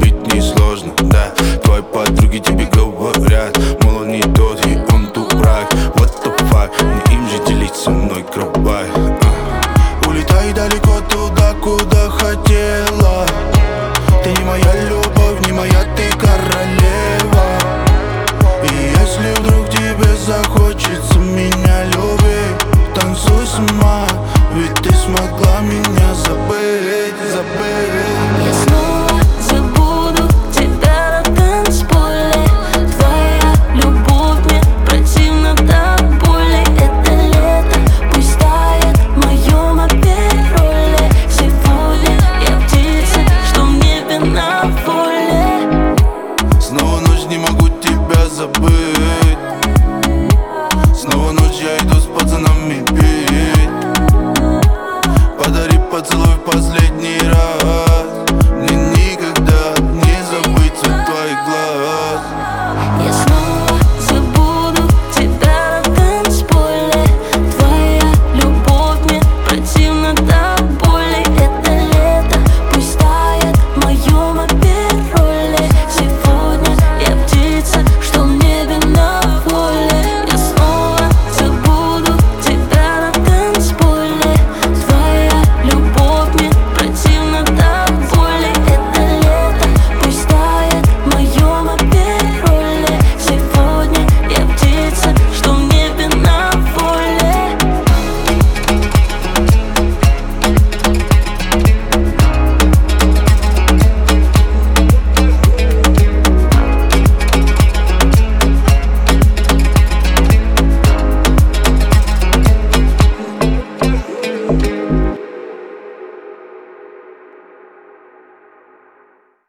любить несложно, да. Твои подруги тебе говорят, мол, он не тот, и он дурак. What the fuck, не им же делить со мной кровать. Улетай далеко туда, куда хотела. Ты не моя любовь, не моя ты королева. И если вдруг тебе захочется меня любить, танцуй сама, ведь ты смогла меня